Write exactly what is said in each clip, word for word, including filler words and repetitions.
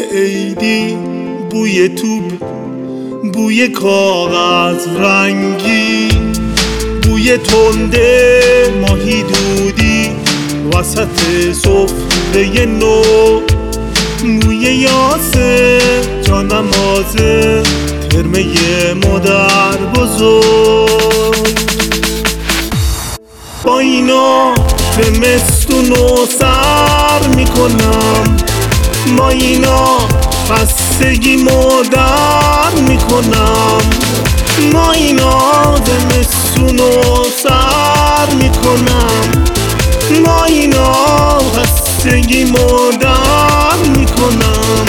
عیدی، بوی توپ، بوی کاغذ رنگی، بوی تنده ماهی دودی وسط سفره نو، بوی یاسه جانمازه ترمه مادر بزرگ. با اینا زمستونو سر میکنم، با اینا خستگیمو در میکنم، با اینا زمستونو سر میکنم، با اینا خستگیمو در میکنم.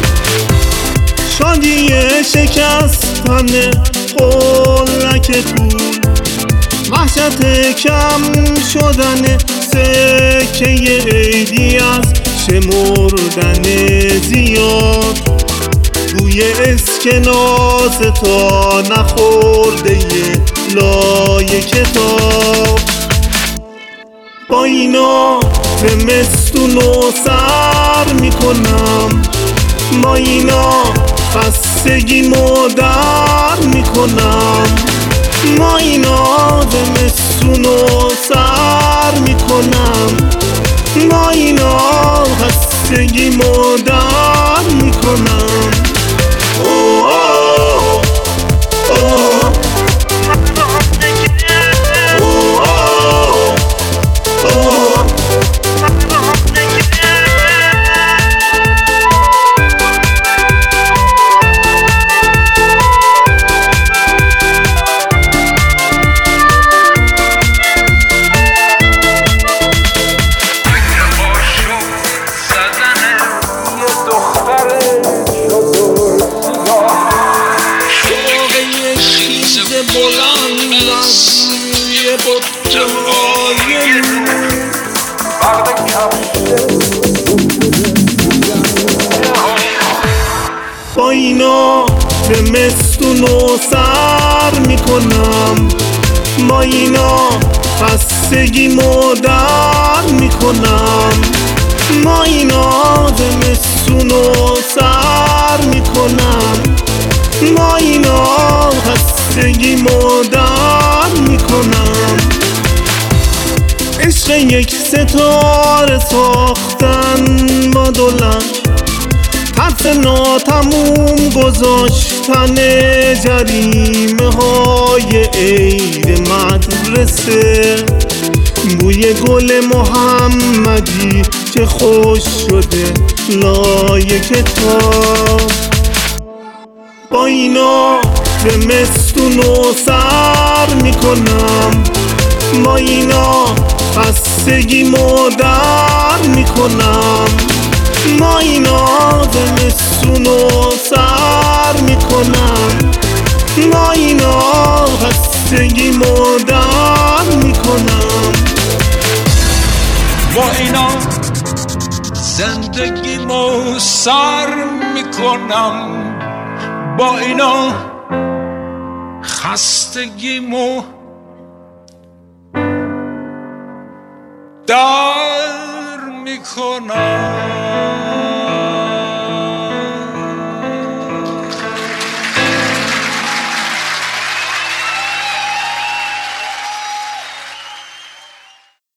شادی شکستن قلک پول، وحشت کم شدن سکه عیدی از شمردن زیاد، بوی اسکناس تا نخورده لای کتاب. با اینا زمستونو سر میکنم، با اینا خستگیمو در میکنم، با اینا زمستونو سر میکنم، با اینا خستگیمو در میکنم. اوه اوه اوه با اینا زمستونو سر میکنم، با اینا خستگیمو در میکنم، با اینا زمستونو سر میکنم، با اینا خستگیمو در میکنم. عشق یک ستاره ساختن با دولت، حرف ناتموم گذاشتن جریمه های عید مدرسه، بوی گل محمدی که خوش شده لای کتاب. با اینا زمستونو سر میکنم، با اینا خستگیمو در میکنم، با اینا زمستونو سر میکنم، با اینا خستگیمو در میکنم. با اینا زندگیمو سر میکنم، با اینا خستگیمو در میکنم.